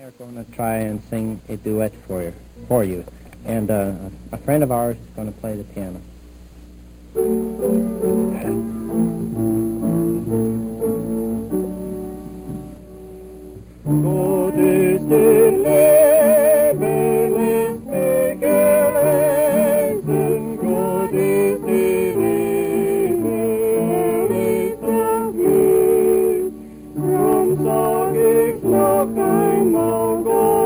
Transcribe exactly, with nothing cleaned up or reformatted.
are going to try and sing a duet for you, for you. and uh, a friend of ours is going to play the piano. God ist im Leben, ist mir gelesen, Gott ist im Himmel, ist er Glück. Drum sag ich noch einmal Gott.